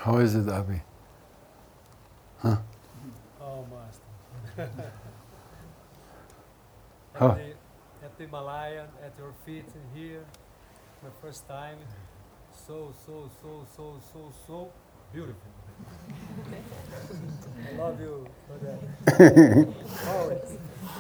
How is it, Abhi? Huh? Oh, Master. Huh? At the Himalayan, at your feet here, my first time. So beautiful. I love you for that. Always.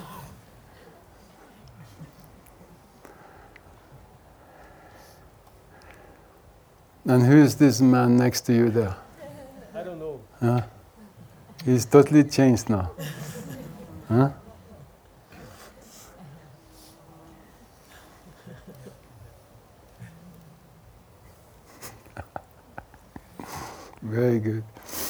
And who is this man next to you there? I don't know. Huh? He's totally changed now. Huh? Very good.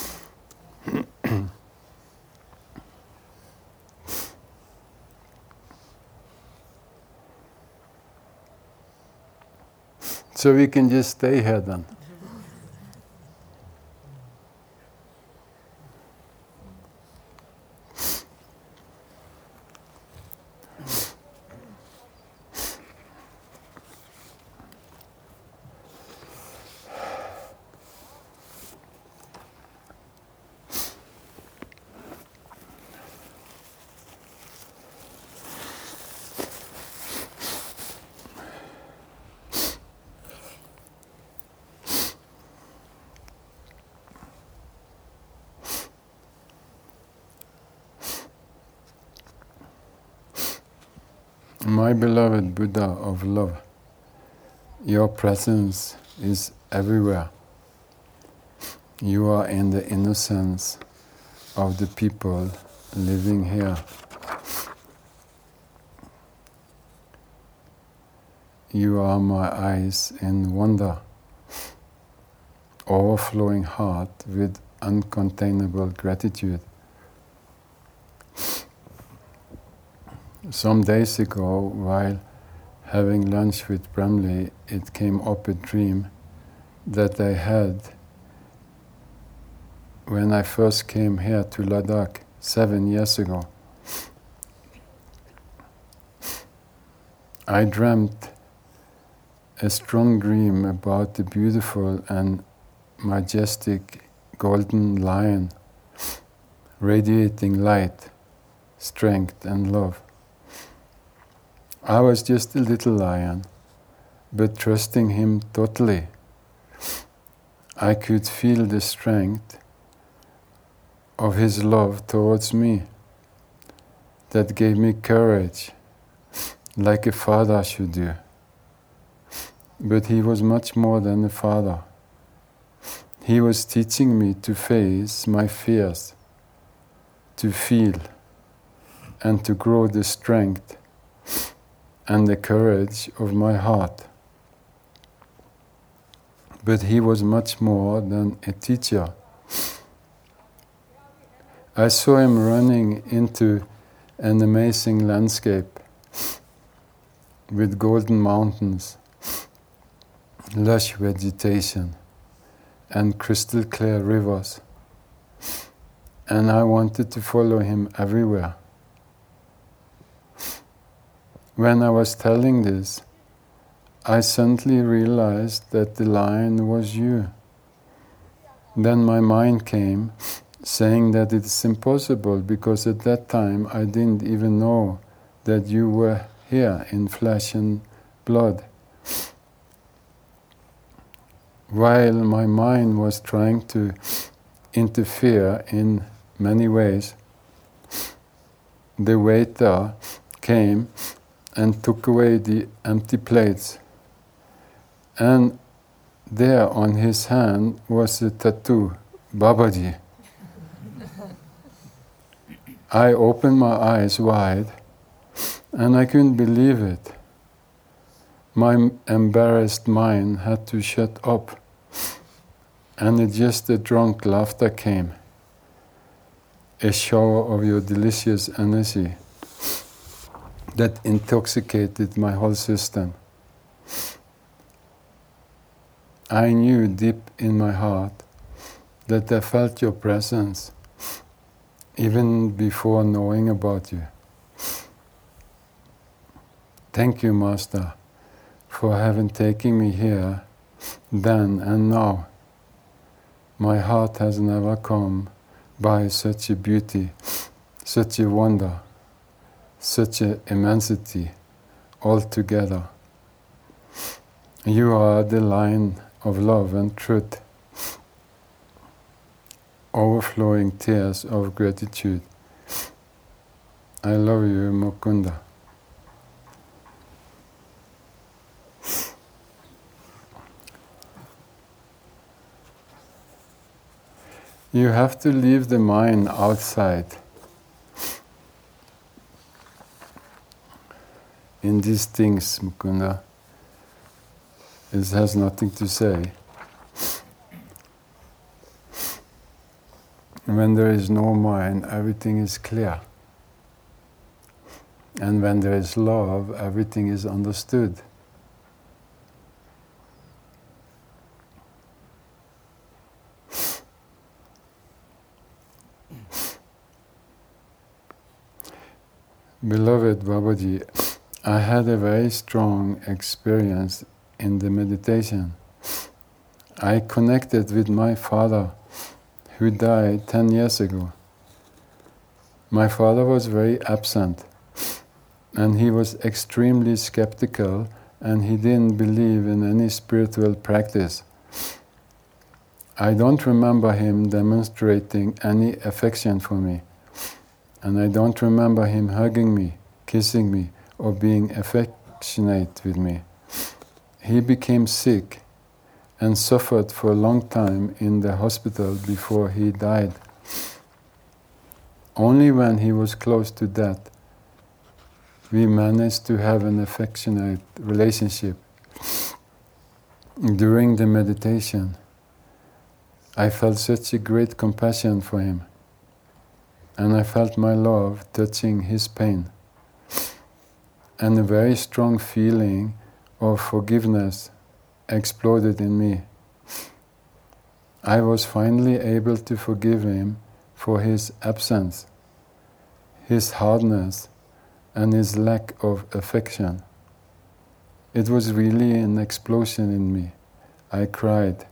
So we can just stay here then. My beloved Buddha of love, your presence is everywhere. You are in the innocence of the people living here. You are my eyes in wonder, overflowing heart with uncontainable gratitude. Some days ago, while having lunch with Bramley, it came up a dream that I had when I first came here to Ladakh 7 years ago. I dreamt a strong dream about the beautiful and majestic golden lion, radiating light, strength and love. I was just a little lion, but trusting him totally. I could feel the strength of his love towards me that gave me courage, like a father should do. But he was much more than a father. He was teaching me to face my fears, to feel, and to grow the strength and the courage of my heart. But he was much more than a teacher. I saw him running into an amazing landscape with golden mountains, lush vegetation, and crystal clear rivers. And I wanted to follow him everywhere. When I was telling this, I suddenly realized that the lion was you. Then my mind came, saying that it's impossible because at that time I didn't even know that you were here in flesh and blood. While my mind was trying to interfere in many ways, the waiter came and took away the empty plates. And there on his hand was a tattoo, Babaji. I opened my eyes wide and I couldn't believe it. My embarrassed mind had to shut up, and just a drunk laughter came, a shower of your delicious energy that intoxicated my whole system. I knew deep in my heart that I felt your presence even before knowing about you. Thank you, Master, for having taken me here then and now. My heart has never come by such a beauty, such a wonder, such a immensity altogether. You are the line of love and truth, overflowing tears of gratitude. I love you, Mukunda. You have to leave the mind outside. In these things, Mukunda, it has nothing to say. When there is no mind, everything is clear. And when there is love, everything is understood. Beloved Babaji, I had a very strong experience in the meditation. I connected with my father, who died 10 years ago. My father was very absent, and he was extremely skeptical, and he didn't believe in any spiritual practice. I don't remember him demonstrating any affection for me, and I don't remember him hugging me, kissing me, or being affectionate with me. He became sick and suffered for a long time in the hospital before he died. Only when he was close to death, we managed to have an affectionate relationship. During the meditation, I felt such a great compassion for him, and I felt my love touching his pain, and a very strong feeling of forgiveness exploded in me. I was finally able to forgive him for his absence, his hardness, and his lack of affection. It was really an explosion in me. I cried.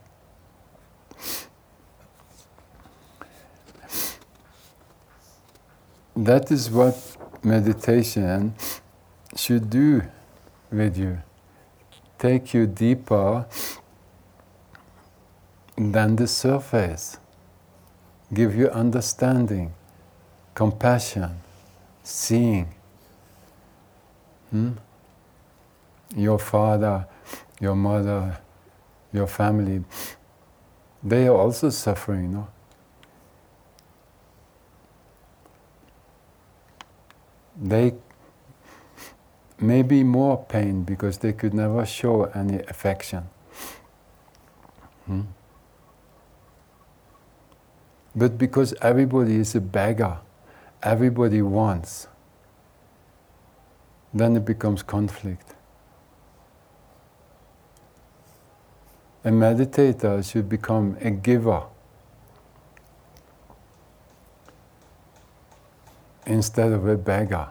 That is what meditation should do with you. Take you deeper than the surface. Give you understanding, compassion, seeing. Your father, your mother, your family, they are also suffering, no? They may be more pain because they could never show any affection. But because everybody is a beggar, everybody wants, then it becomes conflict. A meditator should become a giver instead of a beggar.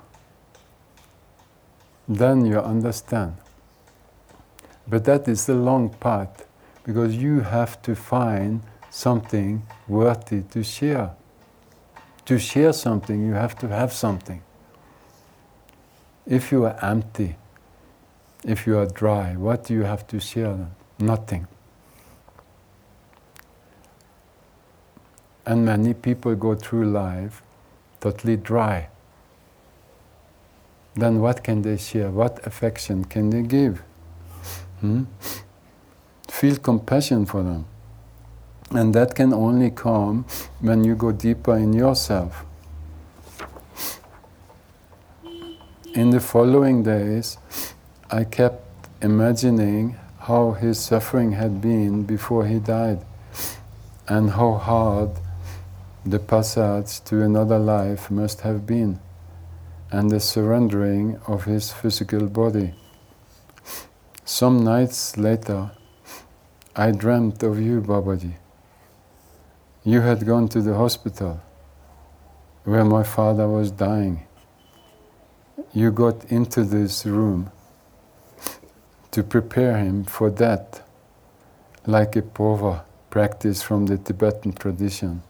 Then you understand. But that is the long path, because you have to find something worthy to share. To share something, you have to have something. If you are empty, if you are dry, what do you have to share then? Nothing. And many people go through life totally dry. Then what can they share? What affection can they give? Feel compassion for them. And that can only come when you go deeper in yourself. In the following days, I kept imagining how his suffering had been before he died, and how hard the passage to another life must have been, and the surrendering of his physical body. Some nights later, I dreamt of you, Babaji. You had gone to the hospital where my father was dying. You got into this room to prepare him for death, like a pova practice from the Tibetan tradition.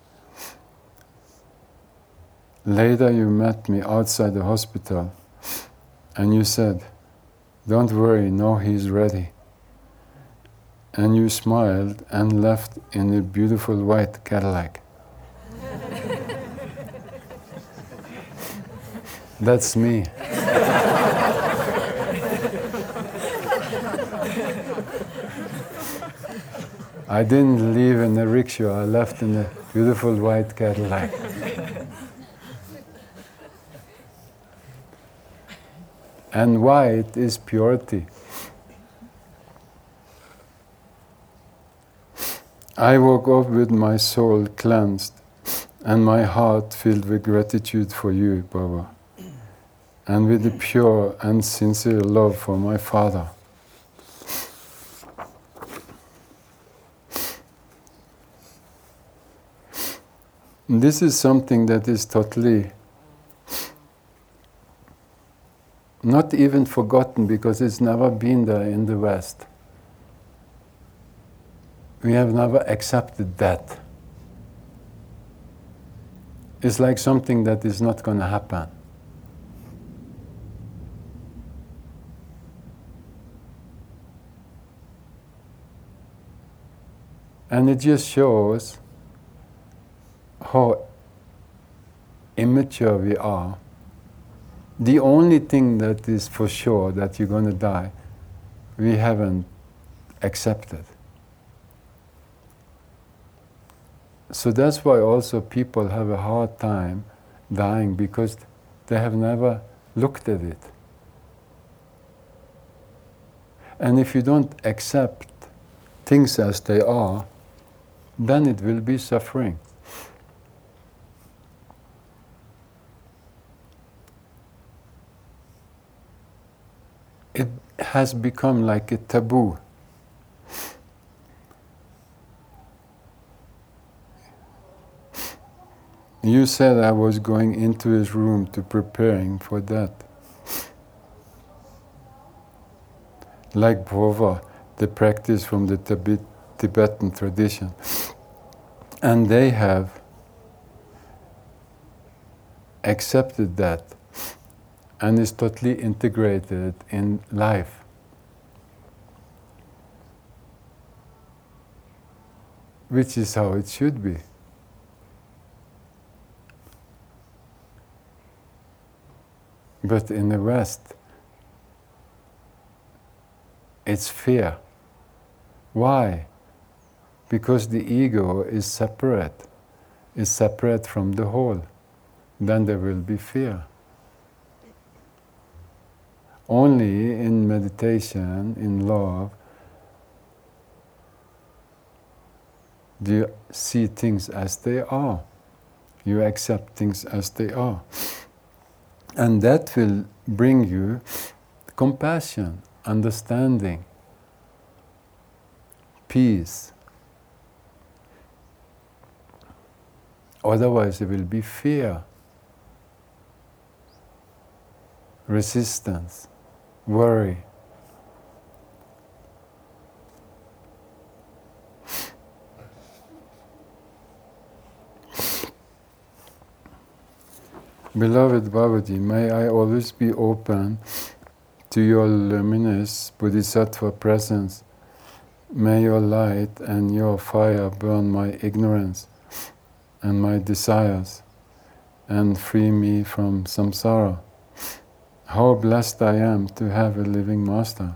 Later you met me outside the hospital and you said, "Don't worry, now he's ready." And you smiled and left in a beautiful white Cadillac. That's me. I didn't leave in a rickshaw, I left in a beautiful white Cadillac. And white is purity. I woke up with my soul cleansed and my heart filled with gratitude for you, Baba, and with a pure and sincere love for my father. This is something that is totally not even forgotten because it's never been there in the West. We have never accepted that. It's like something that is not going to happen. And it just shows how immature we are. The only thing that is for sure that you're going to die, we haven't accepted. So that's why also people have a hard time dying, because they have never looked at it. And if you don't accept things as they are, then it will be suffering. It has become like a taboo. You said I was going into his room to preparing for that. Like Bhova, the practice from the Tibetan tradition. And they have accepted that and is totally integrated in life. Which is how it should be. But in the West, it's fear. Why? Because the ego is separate from the whole. Then there will be fear. Only in meditation, in love, do you see things as they are. You accept things as they are. And that will bring you compassion, understanding, peace. Otherwise, it will be fear, resistance, worry. Beloved Babaji, may I always be open to your luminous Bodhisattva presence. May your light and your fire burn my ignorance and my desires and free me from samsara. How blessed I am to have a living master.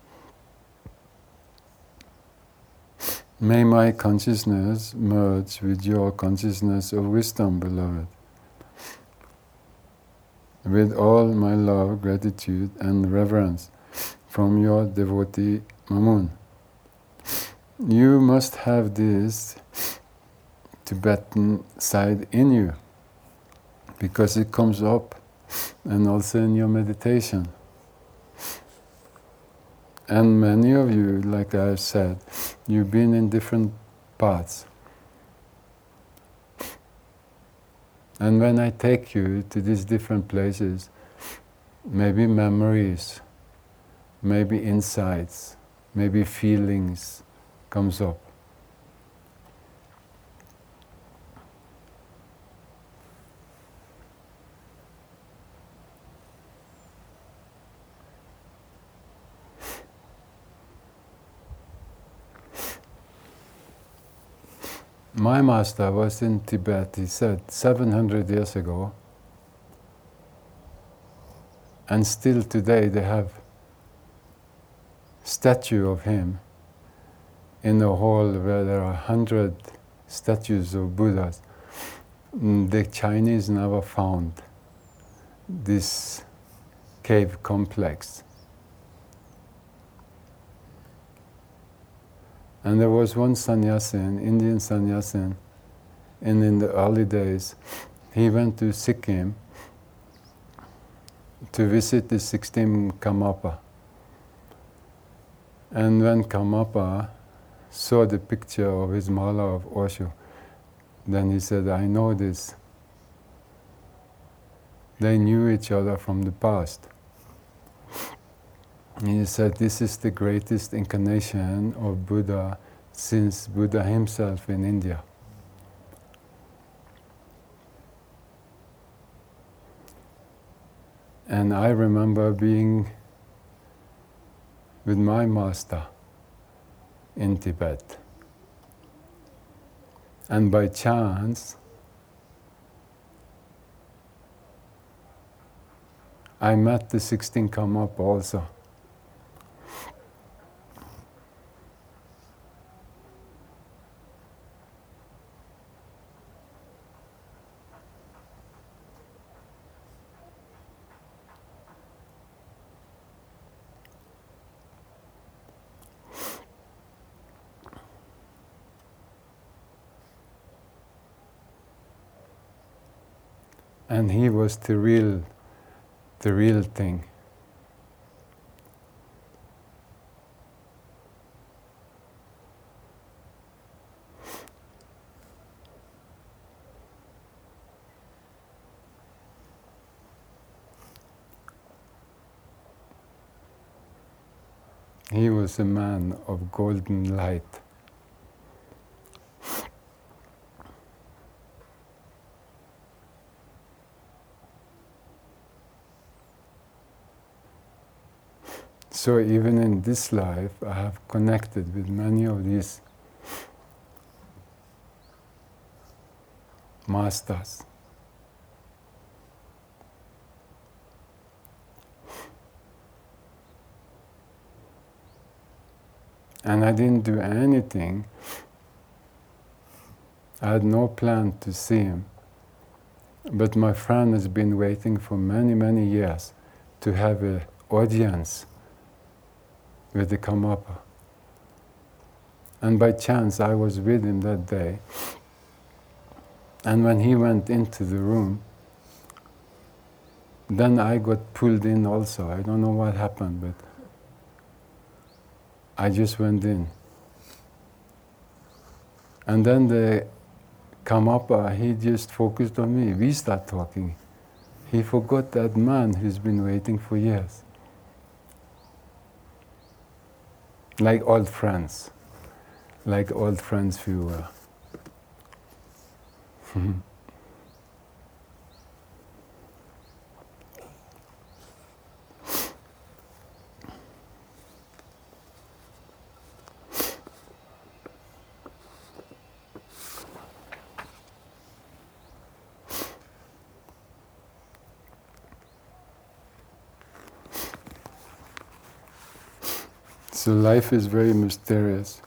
May my consciousness merge with your consciousness of wisdom, beloved. With all my love, gratitude and reverence from your devotee Mamun. You must have this Tibetan side in you, because it comes up and also in your meditation. And many of you, like I've said, you've been in different paths. And when I take you to these different places, maybe memories, maybe insights, maybe feelings comes up. My master was in Tibet, he said, 700 years ago, and still today they have statue of him in a hall where there are 100 statues of Buddhas. The Chinese never found this cave complex. And there was one sannyasin, Indian sannyasin, and in the early days, he went to Sikkim to visit the 16 Karmapa. And when Karmapa saw the picture of his mala of Osho, then he said, I know this. They knew each other from the past. And he said, this is the greatest incarnation of Buddha since Buddha himself in India. And I remember being with my master in Tibet. And by chance, I met the 16 Karmapa also. And he was the real thing. He was a man of golden light. So even in this life, I have connected with many of these masters. And I didn't do anything. I had no plan to see him. But my friend has been waiting for many, many years to have an audience with the Karmapa. And by chance, I was with him that day. And when he went into the room, then I got pulled in also. I don't know what happened, but I just went in. And then the Karmapa, he just focused on me. We start talking. He forgot that man who's been waiting for years. Like old friends we were. So life is very mysterious.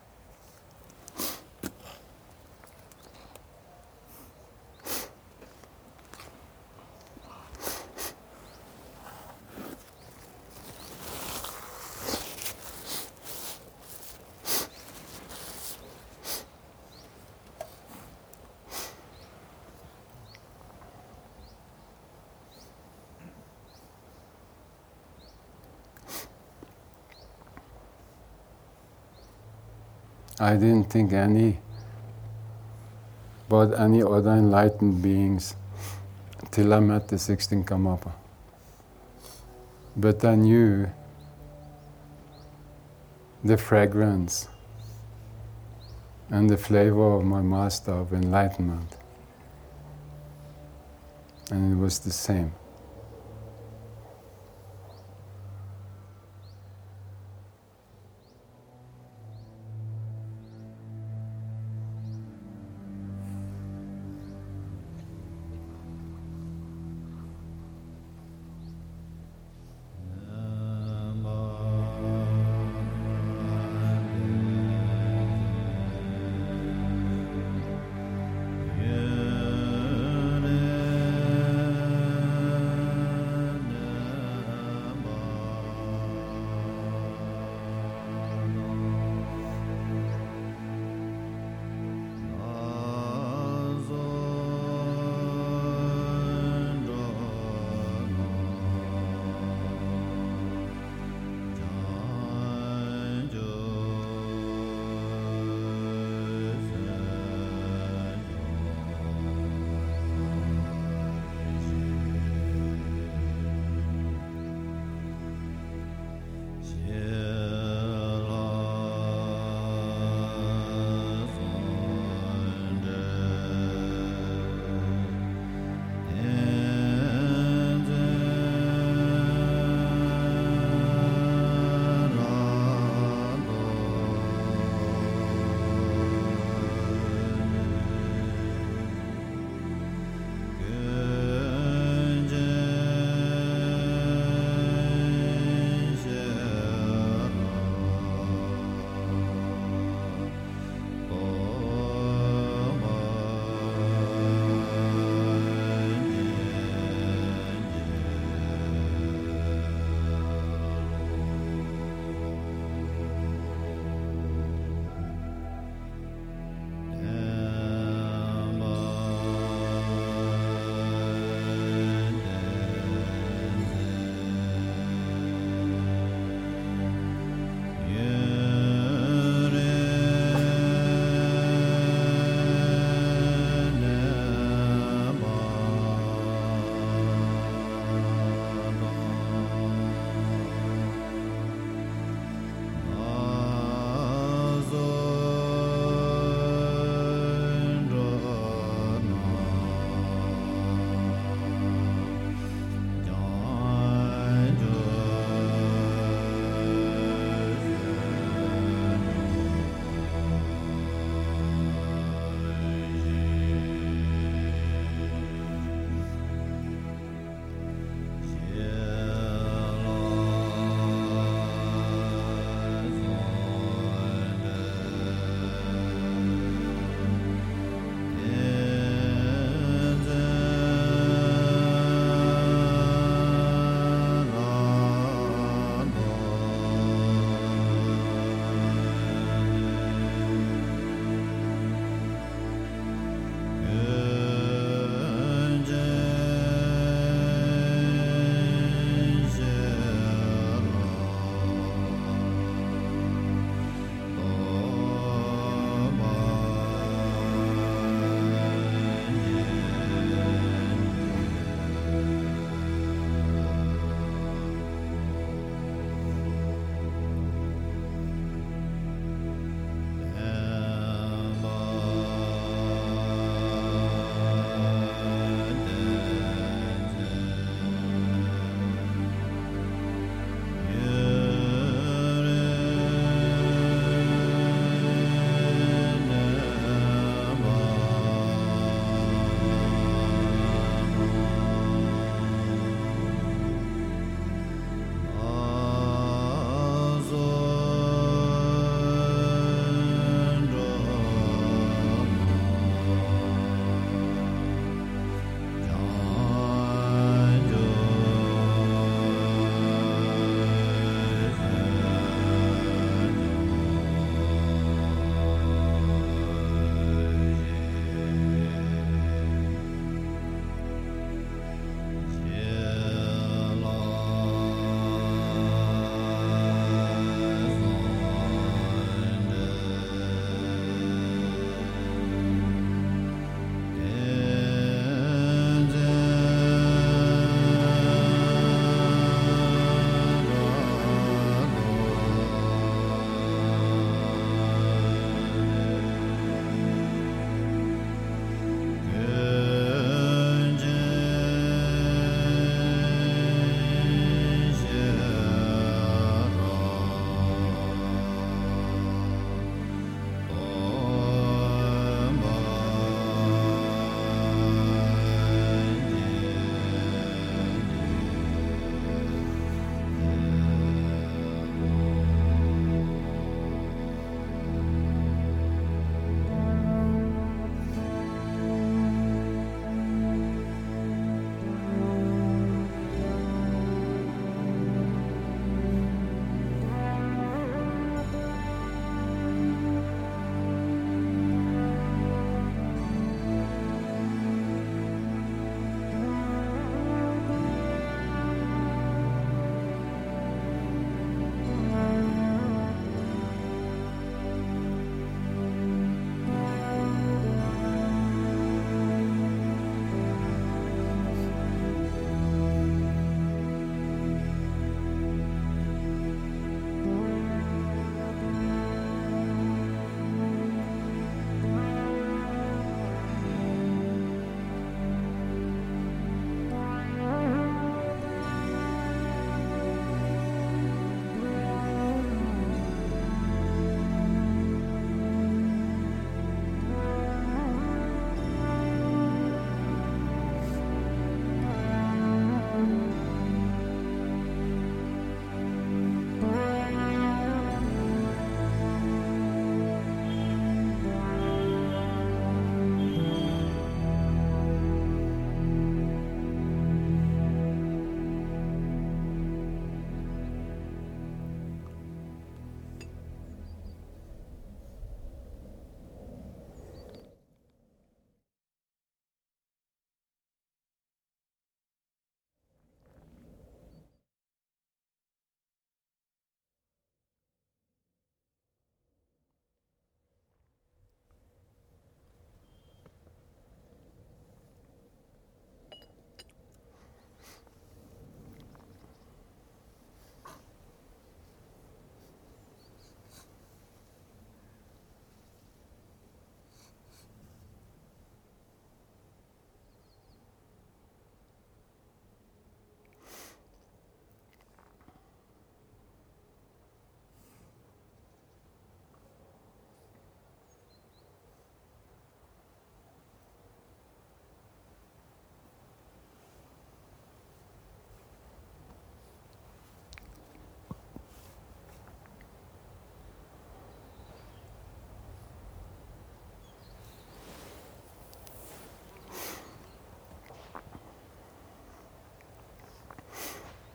I didn't think about any other enlightened beings till I met the 16 Karmapa. But I knew the fragrance and the flavor of my master of enlightenment. And it was the same.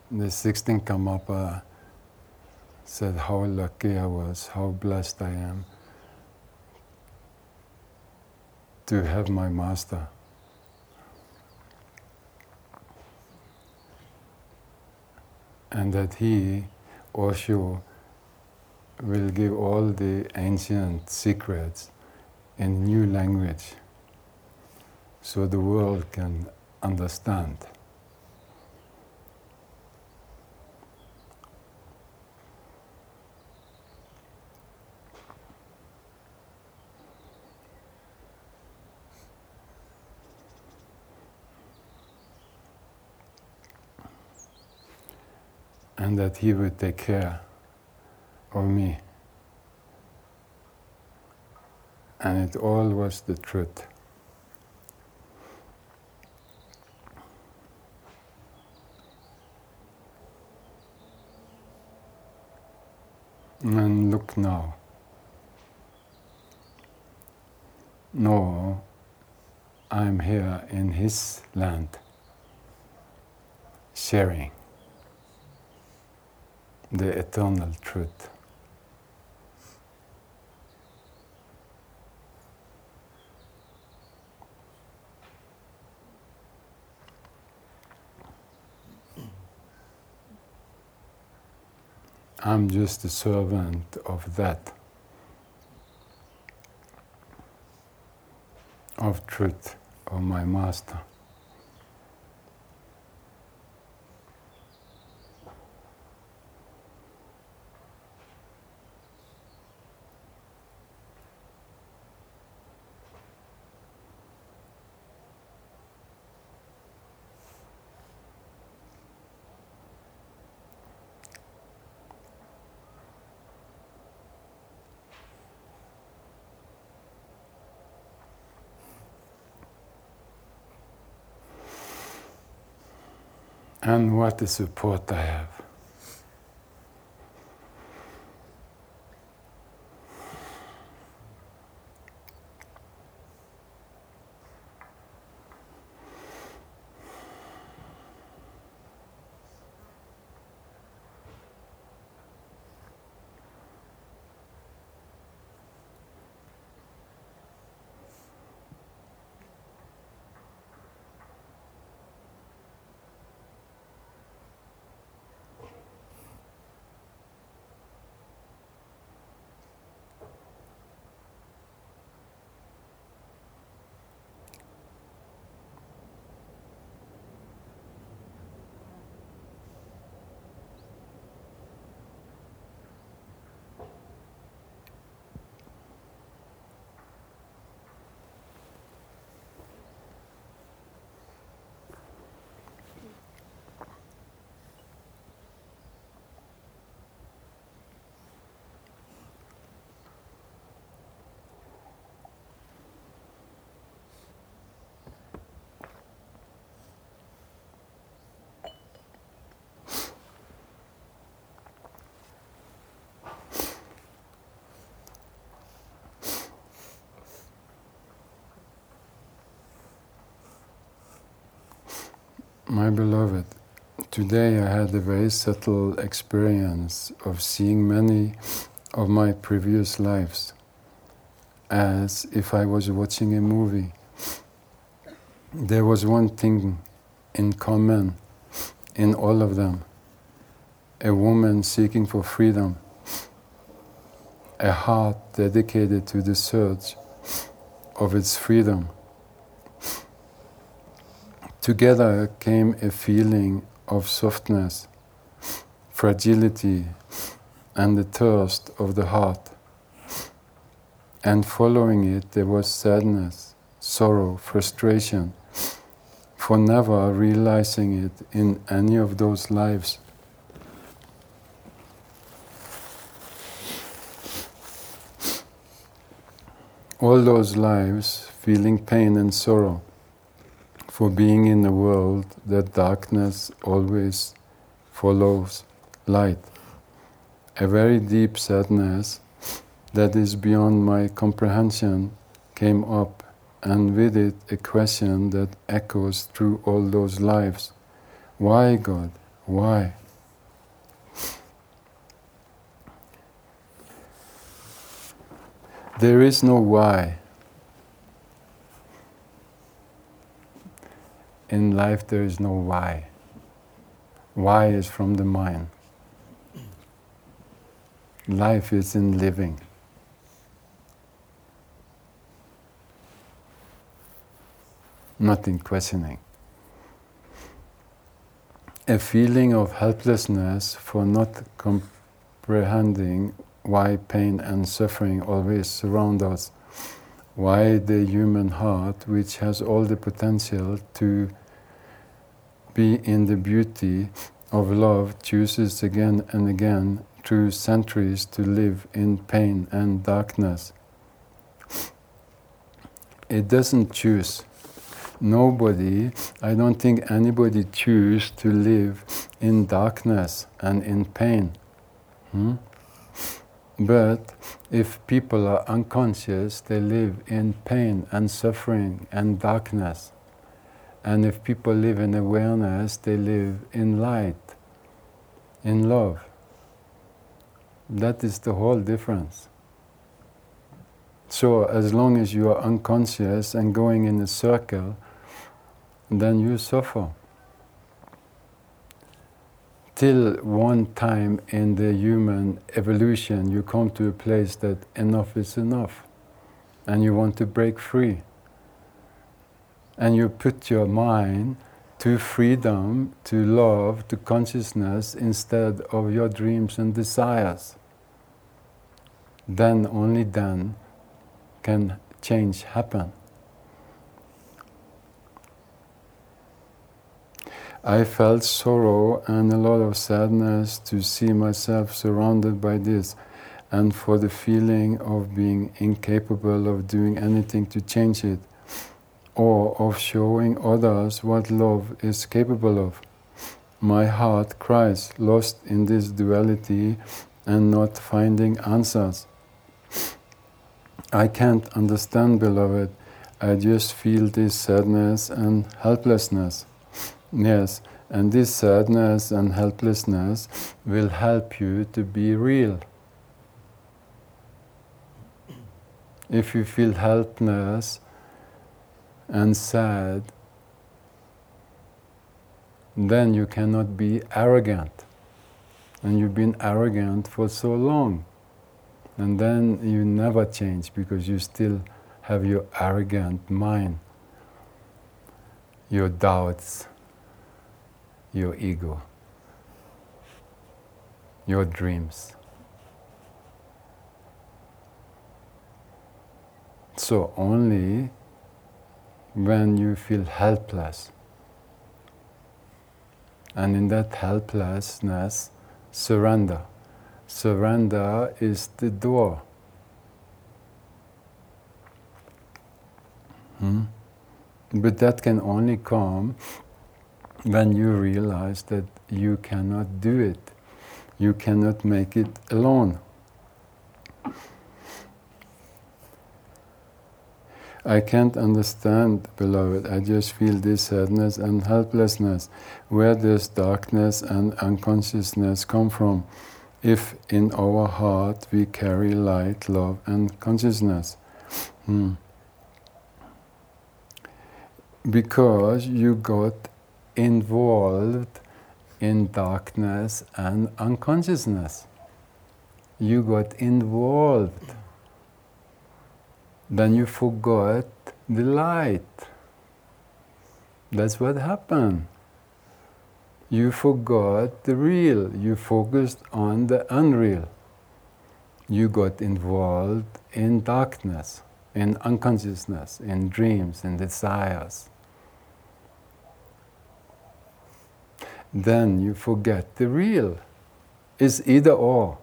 the 16th Karmapa said how lucky I was, how blessed I am to have my master. And that he, Osho, will give all the ancient secrets in new language so the world can understand. And that he would take care of me. And it all was the truth. And look now. No, I'm here in his land, sharing the eternal truth. I'm just a servant of that, of truth, of my master. And what a support I have. My beloved, today I had a very subtle experience of seeing many of my previous lives as if I was watching a movie. There was one thing in common in all of them: a woman seeking for freedom, a heart dedicated to the search of its freedom. Together came a feeling of softness, fragility, and the thirst of the heart. And following it, there was sadness, sorrow, frustration, for never realizing it in any of those lives. All those lives feeling pain and sorrow for being in a world that darkness always follows light. A very deep sadness that is beyond my comprehension came up, and with it a question that echoes through all those lives. Why, God? Why? There is no why. In life there is no why. Why is from the mind. Life is in living. Not in questioning. A feeling of helplessness for not comprehending why pain and suffering always surround us, why the human heart, which has all the potential to be in the beauty of love, chooses again and again through centuries to live in pain and darkness. It doesn't choose. Nobody, I don't think anybody chooses to live in darkness and in pain. But if people are unconscious, they live in pain and suffering and darkness. And if people live in awareness, they live in light, in love. That is the whole difference. So as long as you are unconscious and going in a circle, then you suffer. Till one time in the human evolution, you come to a place that enough is enough, and you want to break free. And you put your mind to freedom, to love, to consciousness, instead of your dreams and desires. Then, only then, can change happen. I felt sorrow and a lot of sadness to see myself surrounded by this, and for the feeling of being incapable of doing anything to change it, or of showing others what love is capable of. My heart cries, lost in this duality and not finding answers. I can't understand, beloved. I just feel this sadness and helplessness. Yes, and this sadness and helplessness will help you to be real. If you feel helpless and sad, then you cannot be arrogant. And you've been arrogant for so long. And then you never change because you still have your arrogant mind, your doubts, your ego, your dreams. So only when you feel helpless, and in that helplessness, surrender. Surrender is the door. But that can only come when you realize that you cannot do it. You cannot make it alone. I can't understand, beloved. I just feel this sadness and helplessness. Where does darkness and unconsciousness come from? If in our heart we carry light, love and consciousness. Because you got involved in darkness and unconsciousness. You got involved. Then you forgot the light. That's what happened. You forgot the real. You focused on the unreal. You got involved in darkness, in unconsciousness, in dreams, in desires. Then you forget the real. It's either or.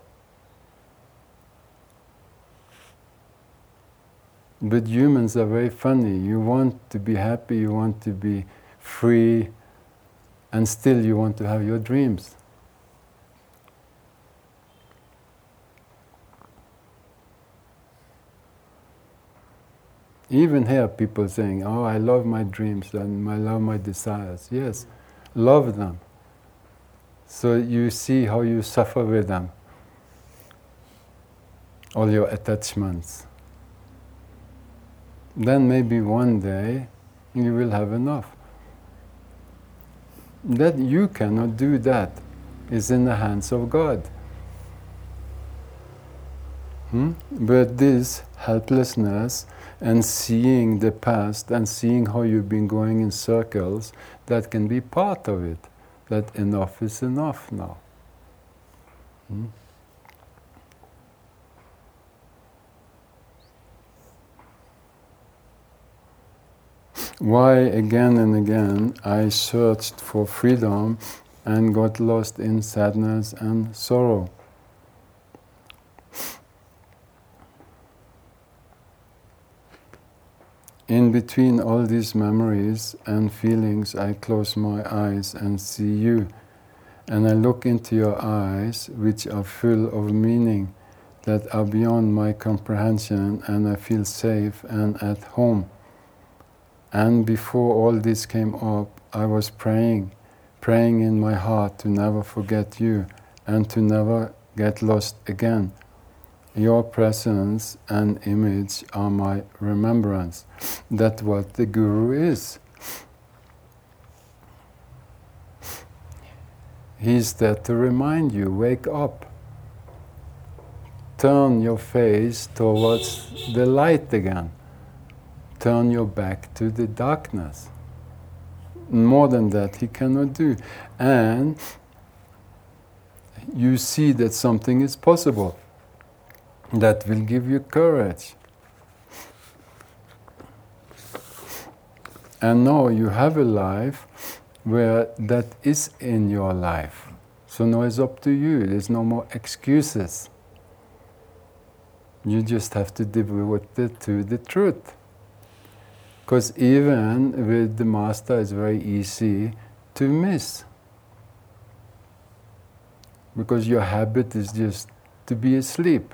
But humans are very funny. You want to be happy, you want to be free, and still you want to have your dreams. Even here people saying, oh, I love my dreams and I love my desires. Yes, love them. So you see how you suffer with them. All your attachments. then maybe one day you will have enough. That you cannot do that is in the hands of God. But this helplessness and seeing the past and seeing how you've been going in circles, that can be part of it. That enough is enough now. Why again and again I searched for freedom and got lost in sadness and sorrow? In between all these memories and feelings, I close my eyes and see you. And I look into your eyes, which are full of meaning that are beyond my comprehension, and I feel safe and at home. And before all this came up, I was praying in my heart to never forget you and to never get lost again. Your presence and image are my remembrance. That's what the Guru is. He's there to remind you, wake up. Turn your face towards the light again. Turn your back to the darkness. More than that, he cannot do. And you see that something is possible. That will give you courage. And now you have a life where that is in your life. So now it's up to you. There's no more excuses. You just have to devote it to the truth. Because even with the Master, it's very easy to miss. Because your habit is just to be asleep.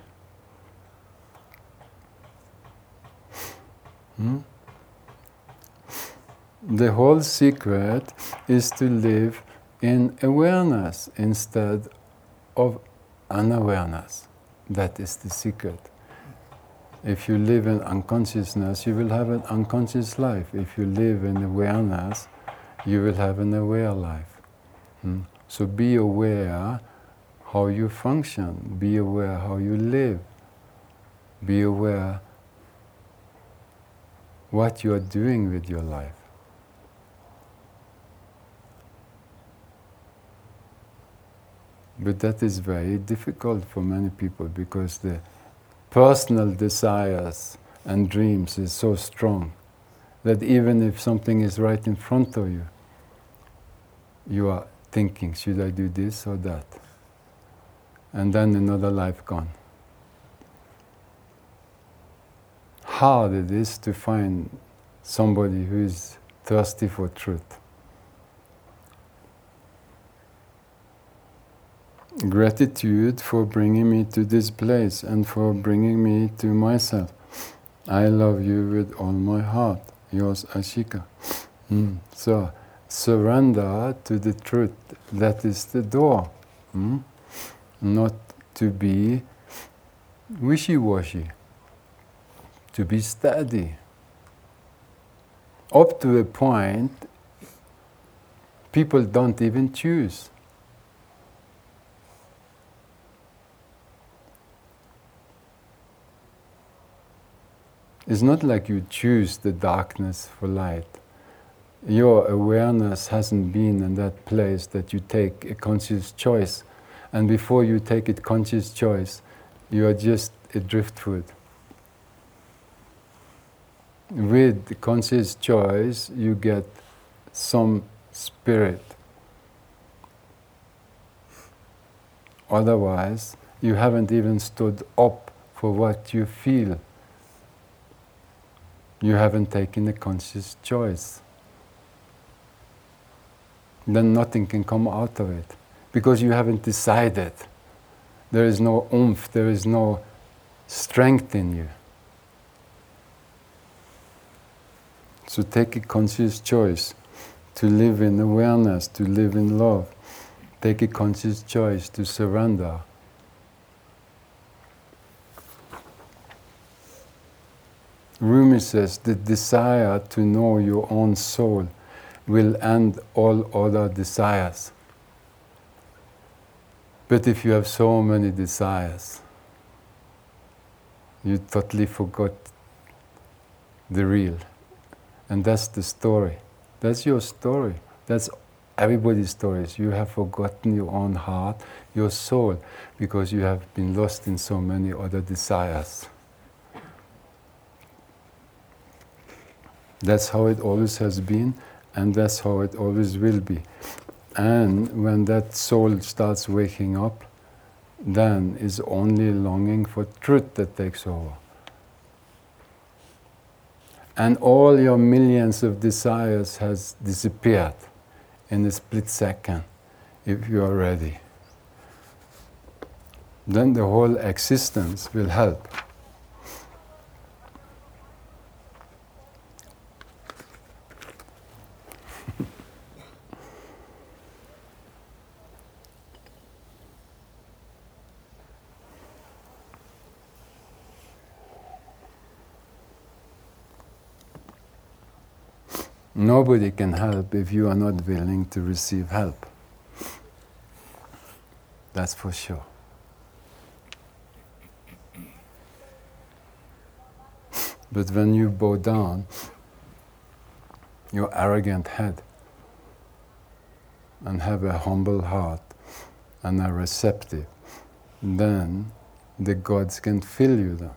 The whole secret is to live in awareness instead of unawareness. That is the secret. If you live in unconsciousness, you will have an unconscious life. If you live in awareness, you will have an aware life. So be aware how you function. Be aware how you live. Be aware what you are doing with your life. But that is very difficult for many people because the personal desires and dreams is so strong that even if something is right in front of you, you are thinking, should I do this or that? And then another life gone. Hard it is to find somebody who is thirsty for truth. Gratitude for bringing me to this place and for bringing me to myself. I love you with all my heart. Yours, Ashika. So, surrender to the truth. That is the door. Not to be wishy-washy. To be steady. Up to a point, people don't even choose. It's not like you choose the darkness for light. Your awareness hasn't been in that place that you take a conscious choice. And before you take a conscious choice, you are just a driftwood. With the conscious choice, you get some spirit. Otherwise, you haven't even stood up for what you feel. You haven't taken a conscious choice. Then nothing can come out of it. Because you haven't decided. There is no oomph, there is no strength in you. So take a conscious choice to live in awareness, to live in love. Take a conscious choice to surrender. Rumi says the desire to know your own soul will end all other desires. But if you have so many desires, you totally forgot the real. And that's the story. That's your story. That's everybody's stories. You have forgotten your own heart, your soul, because you have been lost in so many other desires. That's how it always has been, and that's how it always will be. And when that soul starts waking up, then is only longing for truth that takes over. And all your millions of desires has disappeared in a split second, if you are ready. Then the whole existence will help. Nobody can help if you are not willing to receive help. That's for sure. But when you bow down your arrogant head and have a humble heart and are receptive, then the gods can fill you then.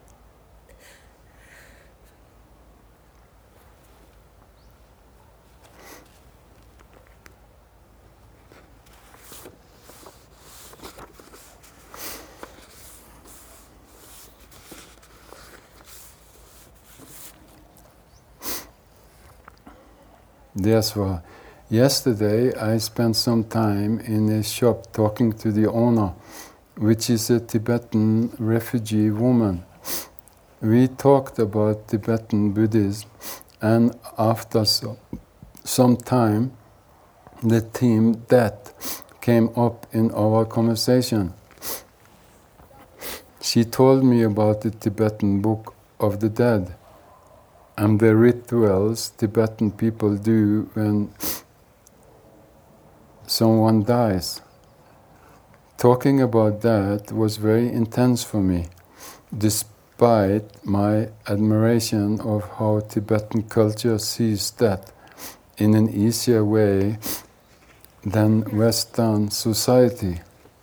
That's why yesterday I spent some time in a shop talking to the owner, which is a Tibetan refugee woman. We talked about Tibetan Buddhism, and after some time, the theme death came up in our conversation. She told me about the Tibetan Book of the Dead and the rituals Tibetan people do when someone dies. Talking about that was very intense for me, despite my admiration of how Tibetan culture sees death in an easier way than Western society.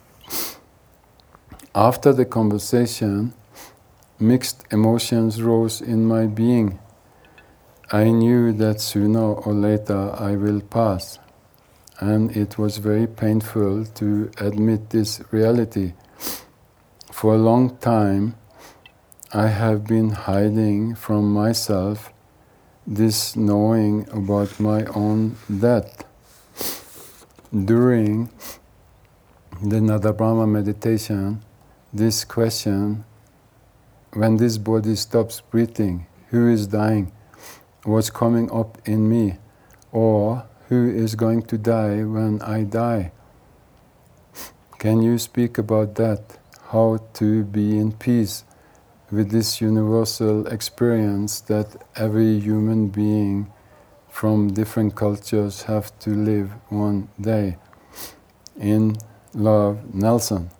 After the conversation, mixed emotions rose in my being. I knew that sooner or later I will pass, and it was very painful to admit this reality. For a long time, I have been hiding from myself this knowing about my own death. During the Nada Brahma meditation, this question, when this body stops breathing, who is dying, was coming up in me, or who is going to die when I die? Can you speak about that? How to be in peace with this universal experience that every human being from different cultures have to live one day? In love, Nelson.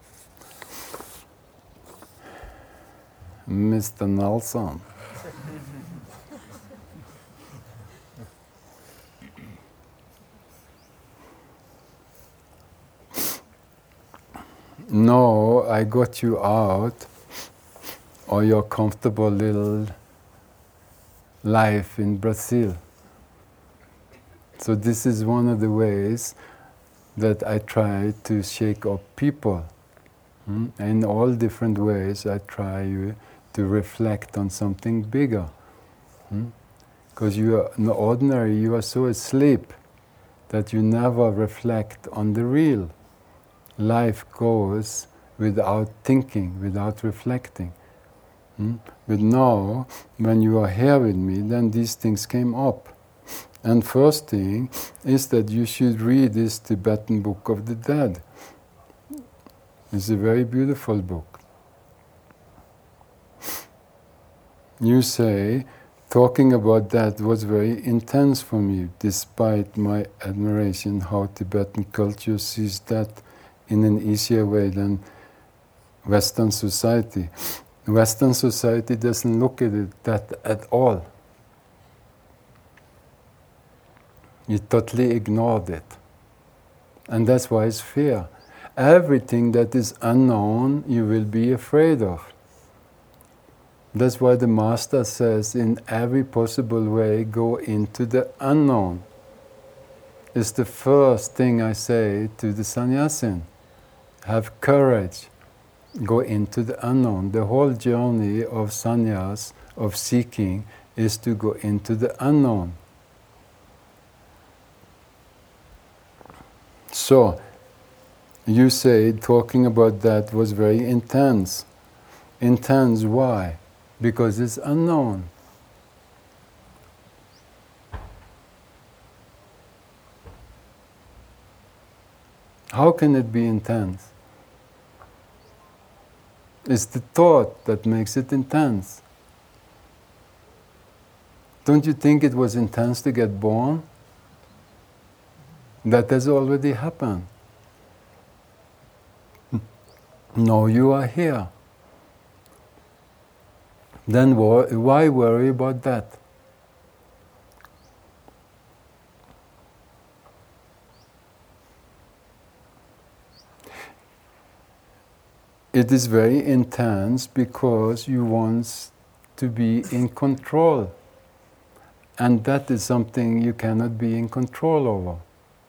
Mr. Nelson. No, I got you out of your comfortable little life in Brazil. So this is one of the ways that I try to shake up people. In all different ways, I try to reflect on something bigger. Because you are, in the ordinary, you are so asleep that you never reflect on the real. Life goes without thinking, without reflecting. But now, when you are here with me, then these things came up. And first thing is that you should read this Tibetan Book of the Dead. It's a very beautiful book. You say, talking about that was very intense for me, despite my admiration how Tibetan culture sees that in an easier way than Western society. Western society doesn't look at it that at all. You totally ignored it. And that's why it's fear. Everything that is unknown, you will be afraid of. That's why the Master says, in every possible way, go into the unknown. It's the first thing I say to the sannyasin. Have courage. Go into the unknown. The whole journey of sannyas, of seeking, is to go into the unknown. So, you say talking about that was very intense. Intense, why? Because it's unknown. How can it be intense? It's the thought that makes it intense. Don't you think it was intense to get born? That has already happened. Now you are here. Then why worry about that? It is very intense because you want to be in control. And that is something you cannot be in control over.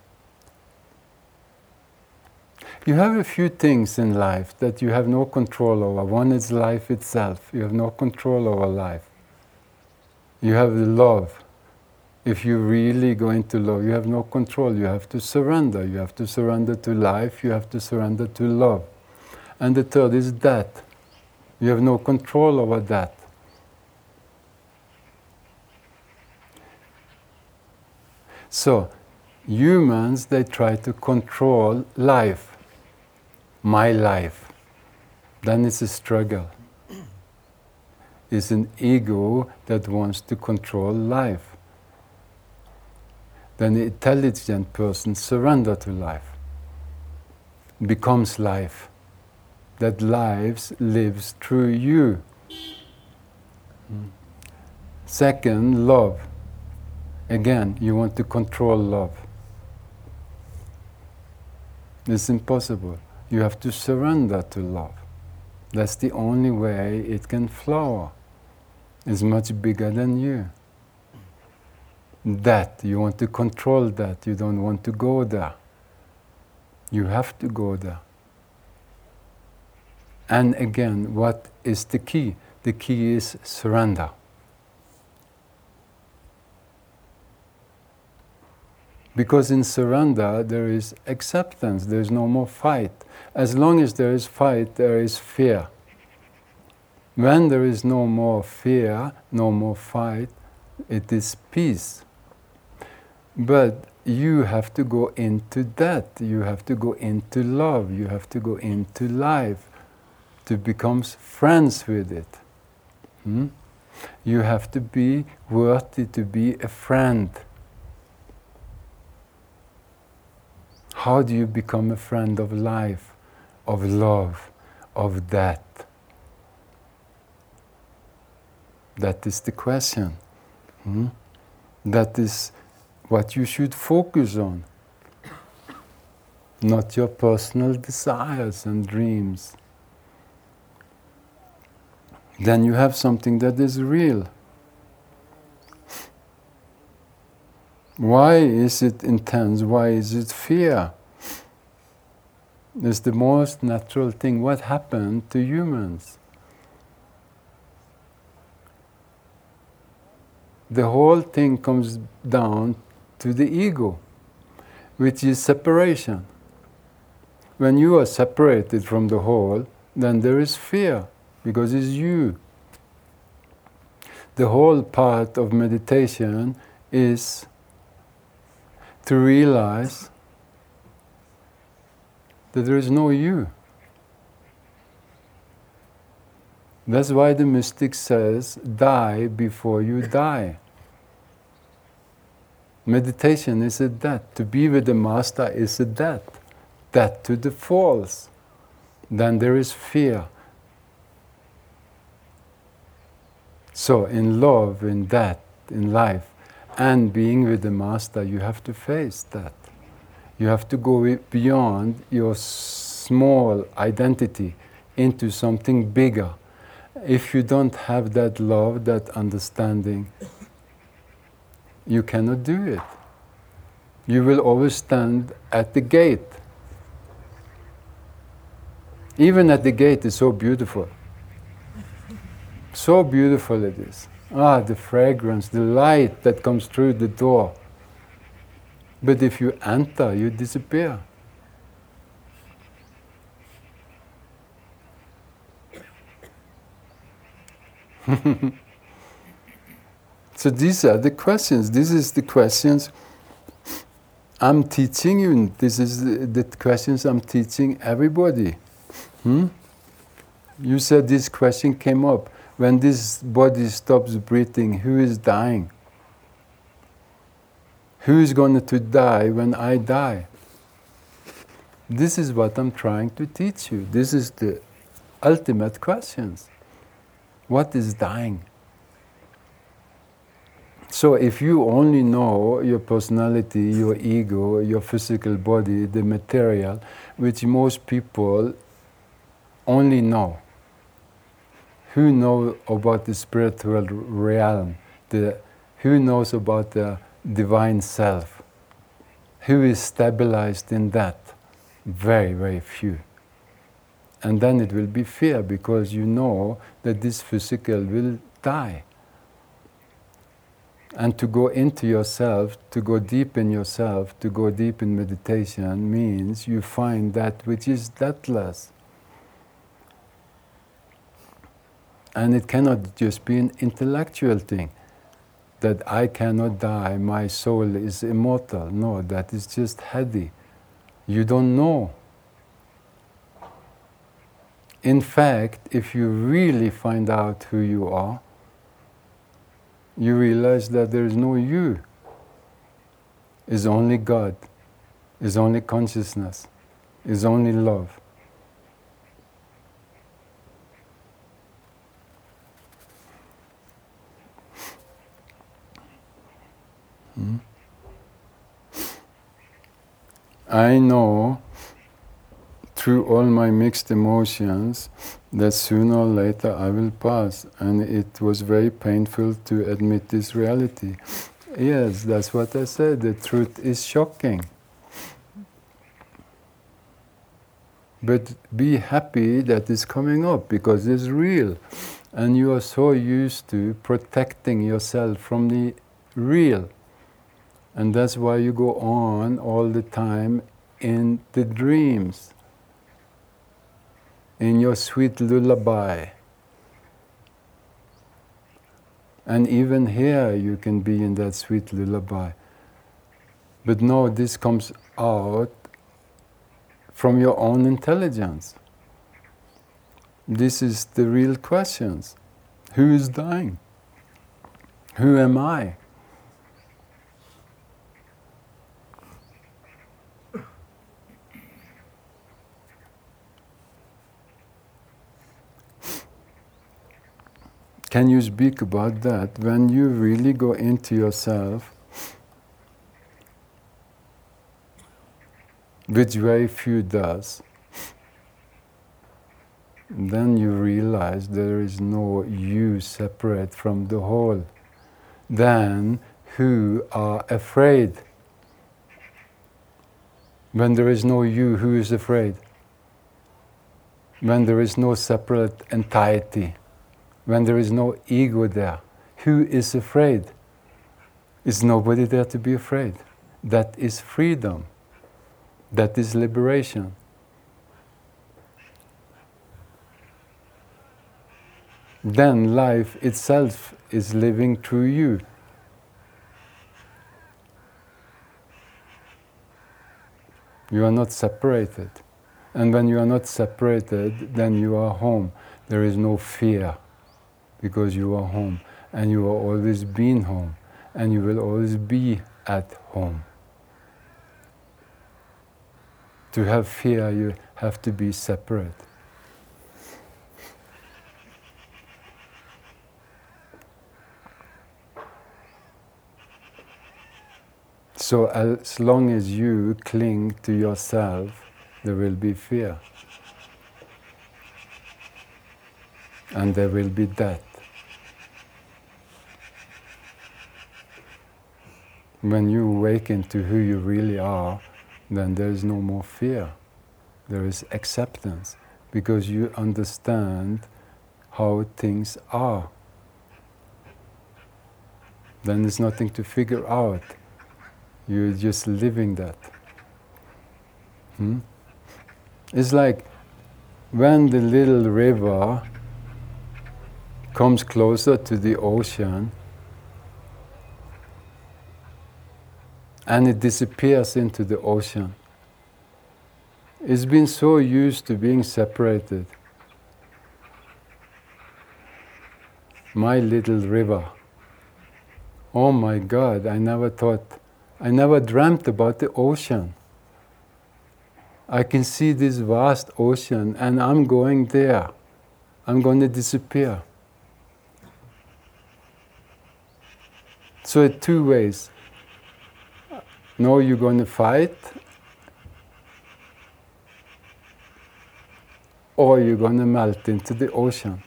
You have a few things in life that you have no control over. One is life itself. You have no control over life. You have the love. If you really go into love, you have no control. You have to surrender. You have to surrender to life. You have to surrender to love. And the third is that. You have no control over that. So, humans, they try to control life. My life. Then it's a struggle. It's an ego that wants to control life. Then the intelligent person surrenders to life. Becomes life. That life lives through you. Second, love. Again, you want to control love. It's impossible. You have to surrender to love. That's the only way it can flower. It's much bigger than you. That, you want to control that. You don't want to go there. You have to go there. And again, what is the key? The key is surrender. Because in surrender, there is acceptance, there is no more fight. As long as there is fight, there is fear. When there is no more fear, no more fight, it is peace. But you have to go into that. You have to go into love. You have to go into life to become friends with it. You have to be worthy to be a friend. How do you become a friend of life, of love, of that? That is the question. That is what you should focus on. Not your personal desires and dreams. Then you have something that is real. Why is it intense? Why is it fear? It's the most natural thing. What happened to humans? The whole thing comes down to the ego, which is separation. When you are separated from the whole, then there is fear, because it's you. The whole part of meditation is to realize that there is no you. That's why the mystic says, die before you die. Meditation is a death. To be with the Master is a death. Death to the false. Then there is fear. So in love, in death, in life, and being with the Master, you have to face that. You have to go beyond your small identity into something bigger. If you don't have that love, that understanding, you cannot do it. You will always stand at the gate. Even at the gate is so beautiful. So beautiful it is. Ah, the fragrance, the light that comes through the door. But if you enter, you disappear. So these are the questions. This is the questions I'm teaching you. This is the questions I'm teaching everybody. You said this question came up. When this body stops breathing, who is dying? Who is going to die when I die? This is what I'm trying to teach you. This is the ultimate questions. What is dying? So if you only know your personality, your ego, your physical body, the material, which most people only know, who know about the spiritual realm, who knows about the divine self, who is stabilized in that? Very, very few. And then it will be fear, because you know that this physical will die. And to go into yourself, to go deep in yourself, to go deep in meditation means you find that which is deathless. And it cannot just be an intellectual thing, that I cannot die, my soul is immortal. No, that is just heady. You don't know. In fact, if you really find out who you are, you realize that there is no you. It's only God. It's only consciousness. It's only love. I know through all my mixed emotions that sooner or later I will pass, and it was very painful to admit this reality. Yes, that's what I said, the truth is shocking. But be happy that it's coming up, because it's real. And you are so used to protecting yourself from the real. And that's why you go on all the time in the dreams, in your sweet lullaby. And even here you can be in that sweet lullaby. But no, this comes out from your own intelligence. This is the real questions. Who is dying? Who am I? Can you speak about that when you really go into yourself, which very few does? Then you realize there is no you separate from the whole. Then who are afraid? When there is no you, who is afraid? When there is no separate entity, when there is no ego there, who is afraid? Is nobody there to be afraid? That is freedom. That is liberation. Then life itself is living through you. You are not separated. And when you are not separated, then you are home. There is no fear because you are home. And you have always been home. And you will always be at home. To have fear, you have to be separate. So as long as you cling to yourself, there will be fear. And there will be death. When you awaken to who you really are, then there is no more fear. There is acceptance, because you understand how things are. Then there's nothing to figure out. You're just living that. It's like when the little river comes closer to the ocean and it disappears into the ocean. It's been so used to being separated. My little river. Oh my God, I never dreamt about the ocean. I can see this vast ocean and I'm going there. I'm going to disappear. So it's two ways. No, you're going to fight, or you're going to melt into the ocean.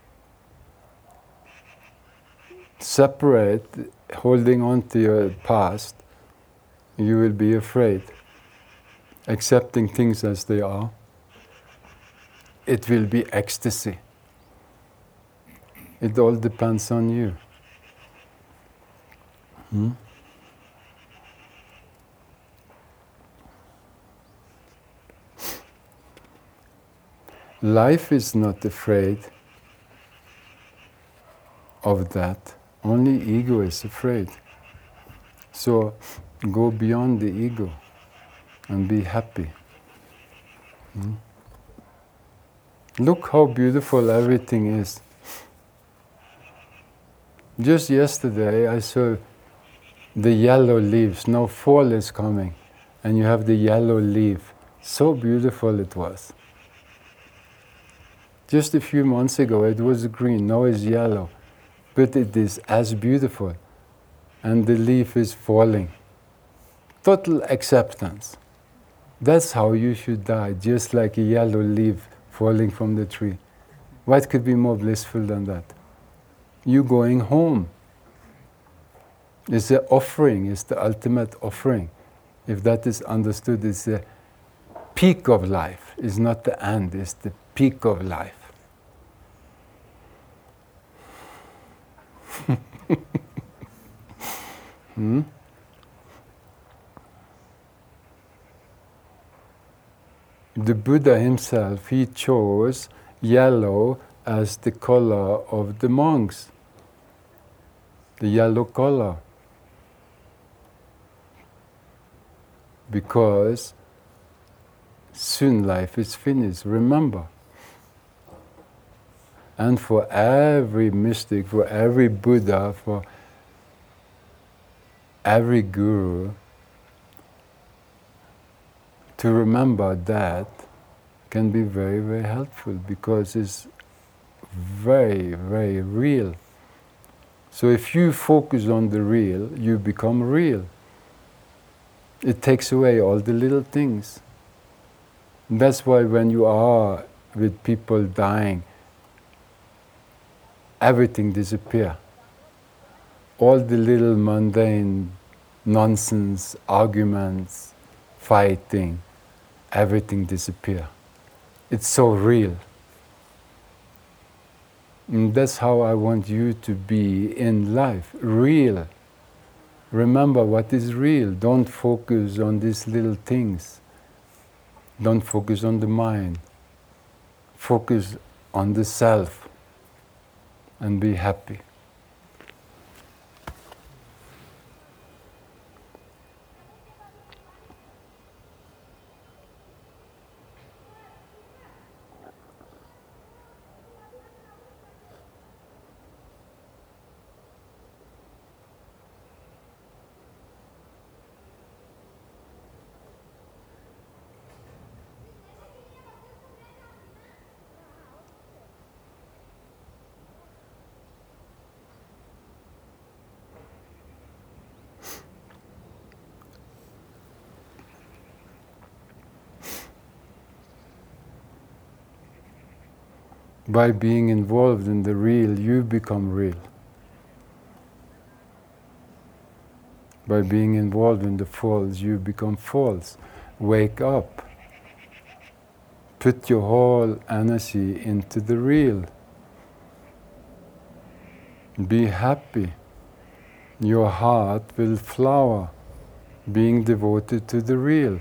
Separate, holding on to your past, you will be afraid. Accepting things as they are, it will be ecstasy. It all depends on you. Life is not afraid of that. Only ego is afraid. So go beyond the ego and be happy. Look how beautiful everything is. Just yesterday I saw the yellow leaves. Now fall is coming and you have the yellow leaf. So beautiful it was. Just a few months ago it was green, now it's yellow. But it is as beautiful. And the leaf is falling. Total acceptance. That's how you should die, just like a yellow leaf falling from the tree. What could be more blissful than that? You going home. It's the offering, it's the ultimate offering. If that is understood, it's the peak of life. It's not the end, it's the peak of life. The Buddha himself, he chose yellow as the color of the monks. The yellow color. Because soon life is finished, remember. And for every mystic, for every Buddha, for every guru, to remember that can be very, very helpful because it's very, very real. So if you focus on the real, you become real. It takes away all the little things. And that's why when you are with people dying, everything disappears. All the little mundane nonsense, arguments, fighting, everything disappears. It's so real. And that's how I want you to be in life, real. Remember what is real. Don't focus on these little things. Don't focus on the mind. Focus on the self and be happy. By being involved in the real, you become real. By being involved in the false, you become false. Wake up. Put your whole energy into the real. Be happy. Your heart will flower, being devoted to the real.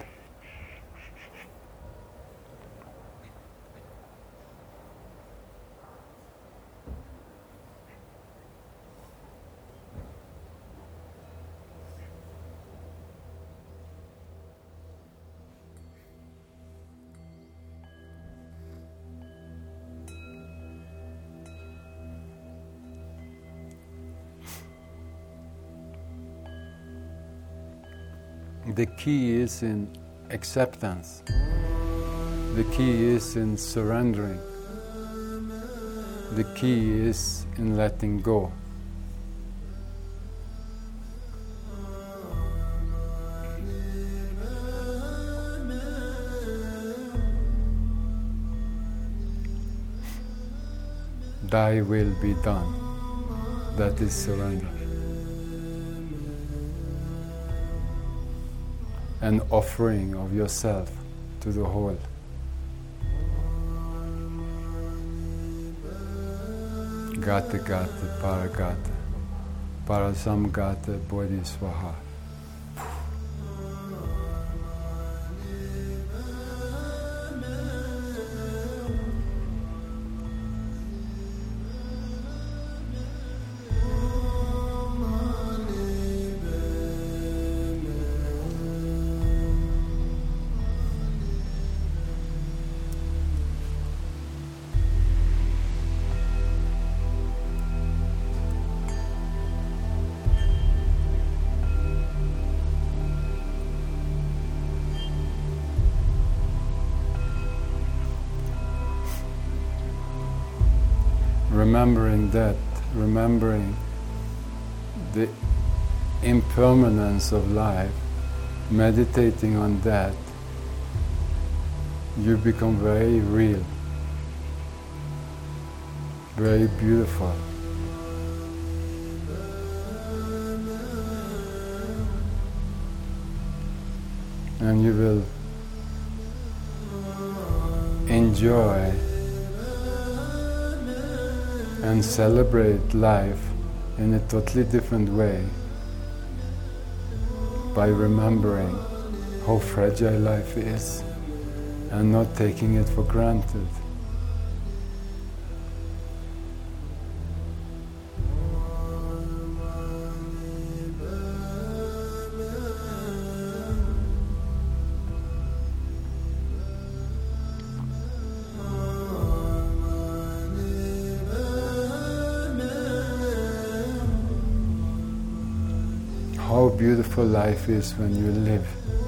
The key is in acceptance. The key is in surrendering. The key is in letting go. Thy will be done. That is surrender. An offering of yourself to the whole. Gata Gata Paragata Parasamgata Bodhisvaha. Remembering that, remembering the impermanence of life, meditating on that, you become very real, very beautiful. And you will enjoy and celebrate life in a totally different way by remembering how fragile life is and not taking it for granted. How beautiful life is when you live.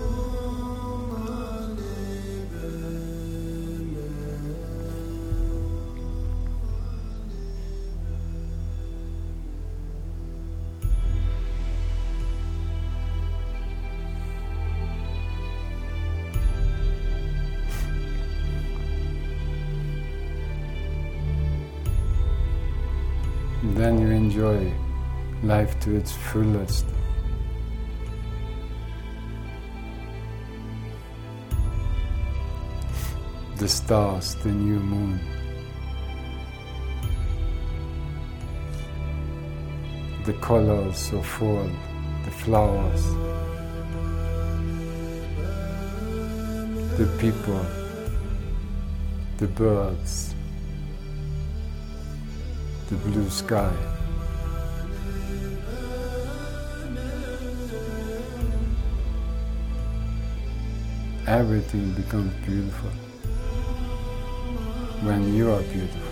Then you enjoy life to its fullest. The stars, the new moon, the colors of fall, the flowers, the people, the birds, the blue sky. Everything becomes beautiful when you are beautiful.